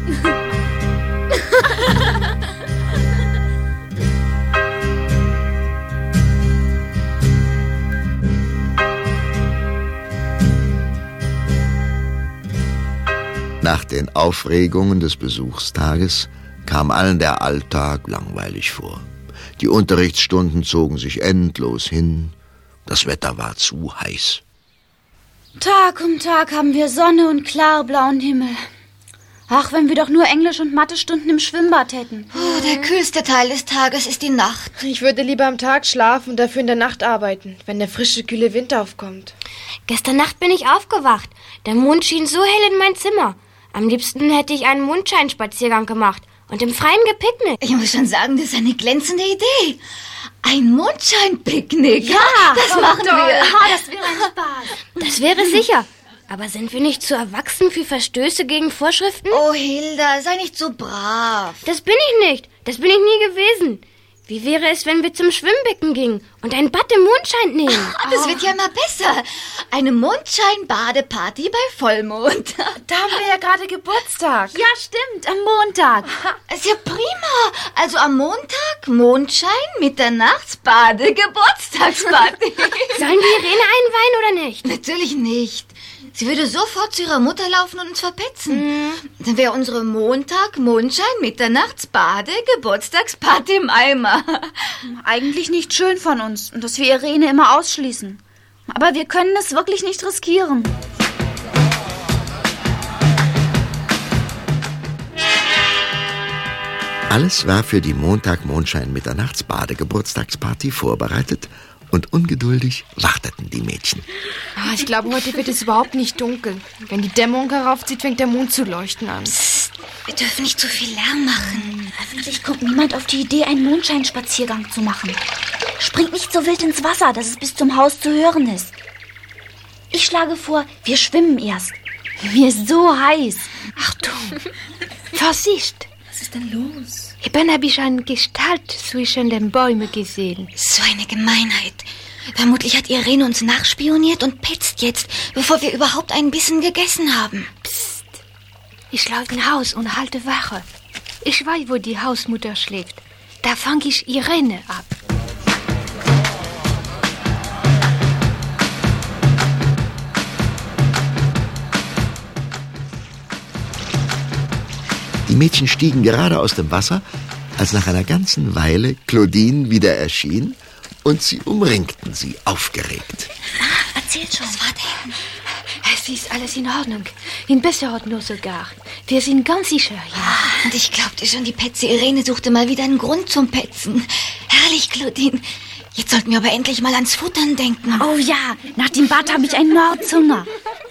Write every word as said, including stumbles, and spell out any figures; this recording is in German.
Nach den Aufregungen des Besuchstages kam allen der Alltag langweilig vor. Die Unterrichtsstunden zogen sich endlos hin. Das Wetter war zu heiß. Tag um Tag haben wir Sonne und klarblauen Himmel. Ach, wenn wir doch nur Englisch- und Mathestunden im Schwimmbad hätten. Oh, der kühlste Teil des Tages ist die Nacht. Ich würde lieber am Tag schlafen und dafür in der Nacht arbeiten, wenn der frische, kühle Wind aufkommt. Gestern Nacht bin ich aufgewacht. Der Mond schien so hell in mein Zimmer. Am liebsten hätte ich einen Mondscheinspaziergang gemacht und im Freien gepicknickt. Ich muss schon sagen, das ist eine glänzende Idee. Ein Mondscheinpicknick. Ja, das machen toll. wir. Ah, das wäre ein Spaß. Das wäre sicher. Aber sind wir nicht zu erwachsen für Verstöße gegen Vorschriften? Oh, Hilda, sei nicht so brav. Das bin ich nicht. Das bin ich nie gewesen. Wie wäre es, wenn wir zum Schwimmbecken gingen und ein Bad im Mondschein nehmen? Oh, das wird ja immer besser. Eine Mondschein-Badeparty bei Vollmond. Da haben wir ja gerade Geburtstag. Ja, stimmt, am Montag. Ist ja prima. Also am Montag Mondschein, Mitternachtsbade, Geburtstagsparty. Sollen wir Irene einweihen oder nicht? Natürlich nicht. Sie würde sofort zu ihrer Mutter laufen und uns verpetzen. Mhm. Dann wäre unsere Montag, Mondschein, Mitternachtsbade, Geburtstagsparty im Eimer. Eigentlich nicht schön von uns, dass wir Irene immer ausschließen. Aber wir können es wirklich nicht riskieren. Alles war für die Montag-Mondschein-Mitternachtsbade-Geburtstagsparty vorbereitet und ungeduldig warteten die Mädchen. Ah, ich glaube, heute wird es überhaupt nicht dunkel. Wenn die Dämmerung heraufzieht, fängt der Mond zu leuchten an. Psst, wir dürfen nicht zu viel Lärm machen. Hoffentlich kommt niemand auf die Idee, einen Mondscheinspaziergang zu machen. Springt nicht so wild ins Wasser, dass es bis zum Haus zu hören ist. Ich schlage vor, wir schwimmen erst. Mir ist so heiß. Achtung, Vorsicht. Was ist denn los? Eben habe ich eine Gestalt zwischen den Bäumen gesehen. So eine Gemeinheit. Vermutlich hat Irene uns nachspioniert und petzt jetzt, bevor wir überhaupt einen Bissen gegessen haben. Psst. Ich laufe ins Haus und halte Wache. Ich weiß, wo die Hausmutter schläft. Da fange ich Irene ab. Die Mädchen stiegen gerade aus dem Wasser, als nach einer ganzen Weile Claudine wieder erschien und sie umringten sie aufgeregt. Ah, erzähl schon, was war denn? Es ist alles in Ordnung. In besserer Ordnung sogar. Wir sind ganz sicher, ja. Ah, und ich glaubte schon, die Petze Irene suchte mal wieder einen Grund zum Petzen. Herrlich, Claudine. Jetzt sollten wir aber endlich mal ans Futtern denken. Oh ja, nach dem Bad habe ich einen Mordshunger.